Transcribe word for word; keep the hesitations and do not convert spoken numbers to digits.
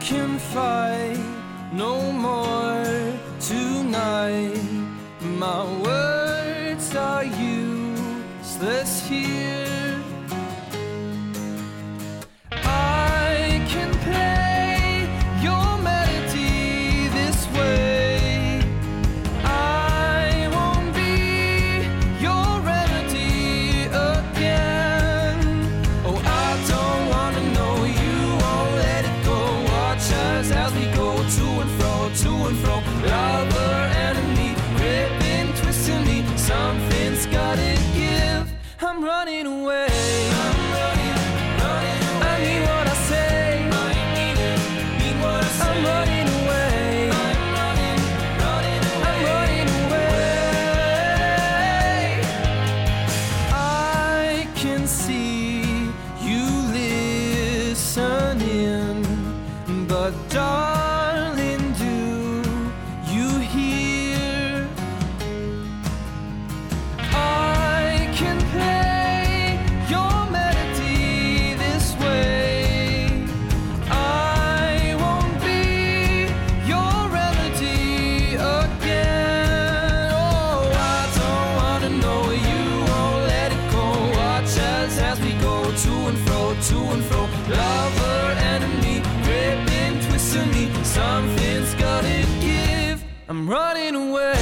can fight no more tonight. My words are useless here. I can play your melody this way. I won't be your remedy again. Oh, I don't wanna know, you won't let it go. Watch us as we go to and fro, to and fro. Lover, enemy, ripping, twisting me. Something's gotta give. I'm running away. I'm running, running away. I mean what I say. I mean it, mean what I say. I'm running away. I'm running, running away. I'm running away. I can see you listening, but darling, do you hear? I can play your melody this way. I won't be your remedy again. Oh, I don't wanna know, you won't let it go. Watch us as we go to and fro, to and fro. Lover, enemy, ripping, twisting me. Something's gotta give. I'm running away.